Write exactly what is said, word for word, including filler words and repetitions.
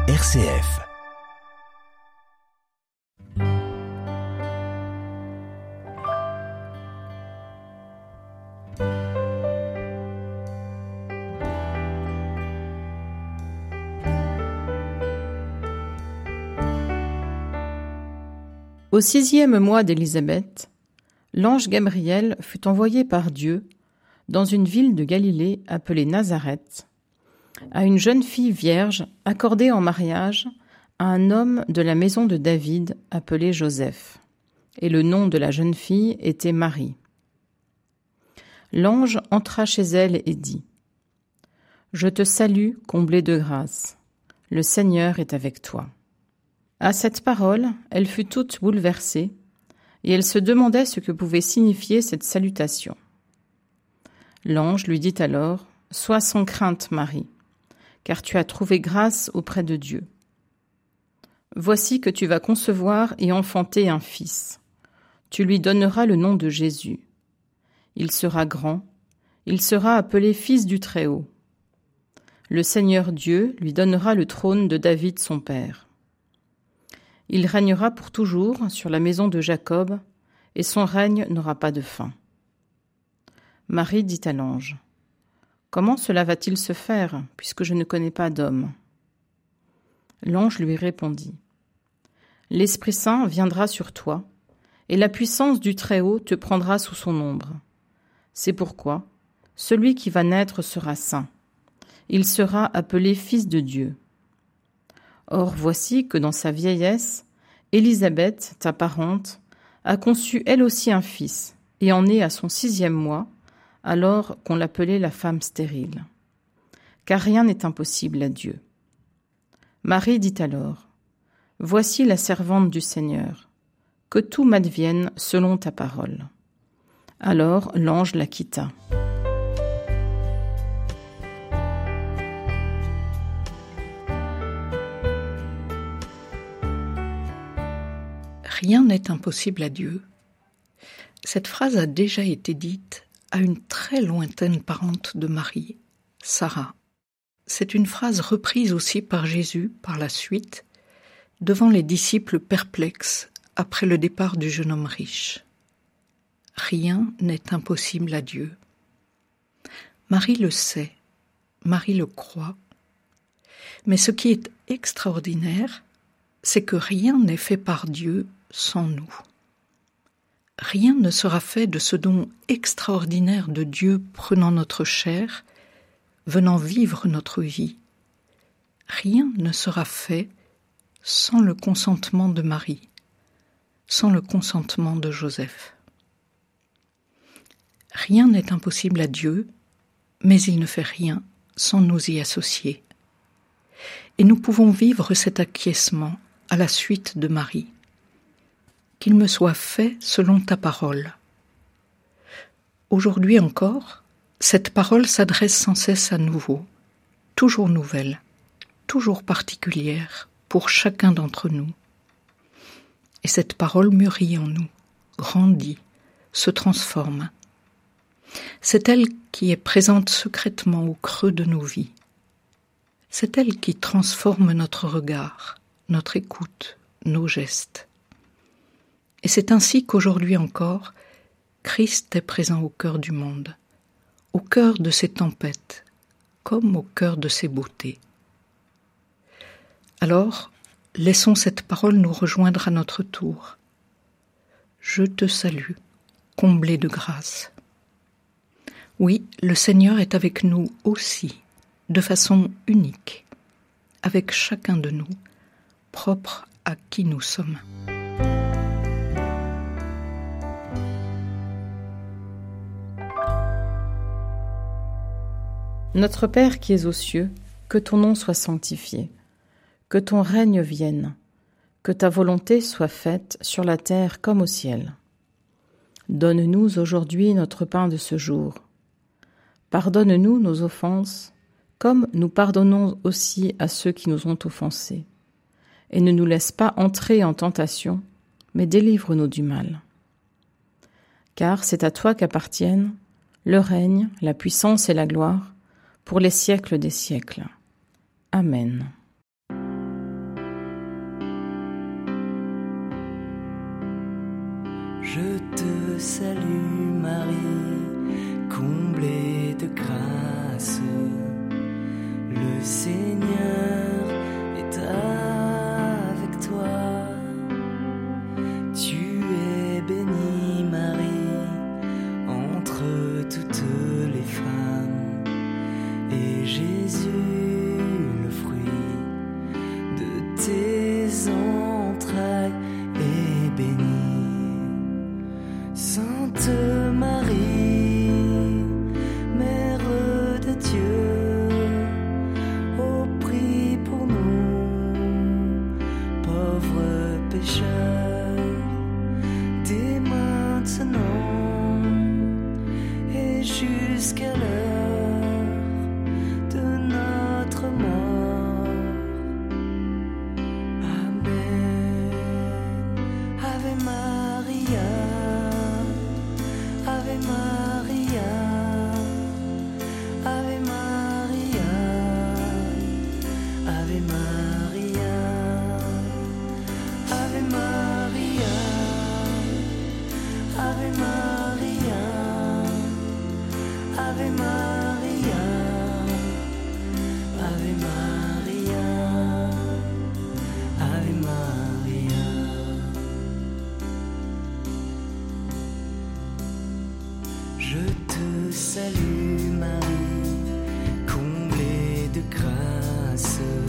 R C F. Au sixième mois d'Élisabeth, l'ange Gabriel fut envoyé par Dieu dans une ville de Galilée appelée Nazareth, à une jeune fille vierge accordée en mariage à un homme de la maison de David appelé Joseph, et le nom de la jeune fille était Marie. L'ange entra chez elle et dit : « Je te salue, comblée de grâce, le Seigneur est avec toi. » À cette parole, elle fut toute bouleversée, et elle se demandait ce que pouvait signifier cette salutation. L'ange lui dit alors : « Sois sans crainte, Marie, car tu as trouvé grâce auprès de Dieu. Voici que tu vas concevoir et enfanter un fils. Tu lui donneras le nom de Jésus. Il sera grand, il sera appelé Fils du Très-Haut. Le Seigneur Dieu lui donnera le trône de David son père. Il régnera pour toujours sur la maison de Jacob, et son règne n'aura pas de fin. » Marie dit à l'ange : « Comment cela va-t-il se faire, puisque je ne connais pas d'homme ? » L'ange lui répondit : « L'Esprit Saint viendra sur toi, et la puissance du Très-Haut te prendra sous son ombre. C'est pourquoi celui qui va naître sera saint. Il sera appelé Fils de Dieu. Or voici que dans sa vieillesse, Élisabeth, ta parente, a conçu elle aussi un fils, et en est à son sixième mois, alors qu'on l'appelait la femme stérile. Car rien n'est impossible à Dieu. » Marie dit alors : « Voici la servante du Seigneur, que tout m'advienne selon ta parole. » Alors l'ange la quitta. Rien n'est impossible à Dieu. Cette phrase a déjà été dite à une très lointaine parente de Marie, Sarah. C'est une phrase reprise aussi par Jésus par la suite, devant les disciples perplexes après le départ du jeune homme riche. Rien n'est impossible à Dieu. Marie le sait, Marie le croit, mais ce qui est extraordinaire, c'est que rien n'est fait par Dieu sans nous. Rien ne sera fait de ce don extraordinaire de Dieu prenant notre chair, venant vivre notre vie. Rien ne sera fait sans le consentement de Marie, sans le consentement de Joseph. Rien n'est impossible à Dieu, mais il ne fait rien sans nous y associer. Et nous pouvons vivre cet acquiescement à la suite de Marie. Qu'il me soit fait selon ta parole. Aujourd'hui encore, cette parole s'adresse sans cesse à nouveau, toujours nouvelle, toujours particulière pour chacun d'entre nous. Et cette parole mûrit en nous, grandit, se transforme. C'est elle qui est présente secrètement au creux de nos vies. C'est elle qui transforme notre regard, notre écoute, nos gestes. Et c'est ainsi qu'aujourd'hui encore, Christ est présent au cœur du monde, au cœur de ses tempêtes, comme au cœur de ses beautés. Alors, laissons cette parole nous rejoindre à notre tour. Je te salue, comblée de grâce. Oui, le Seigneur est avec nous aussi, de façon unique, avec chacun de nous, propre à qui nous sommes. Notre Père qui es aux cieux, que ton nom soit sanctifié, que ton règne vienne, que ta volonté soit faite sur la terre comme au ciel. Donne-nous aujourd'hui notre pain de ce jour. Pardonne-nous nos offenses, comme nous pardonnons aussi à ceux qui nous ont offensés. Et ne nous laisse pas entrer en tentation, mais délivre-nous du mal. Car c'est à toi qu'appartiennent le règne, la puissance et la gloire, pour les siècles des siècles. Amen. Je te salue Marie, comblée de grâce, le Seigneur est avec toi. Tu es bénie Marie entre toutes les femmes, et Jésus, le fruit de tes entrailles, est béni. Sainte Marie, Mère de Dieu, ô prie pour nous, pauvres pécheurs, dès maintenant et jusqu'à l'heure de notre mort. Amen. Ave Maria, Ave Maria, Ave Maria, Ave Maria, Ave Maria, Ave Maria, Ave Maria, Ave Maria, Ave Maria. Je te salue Marie, comblée de grâce.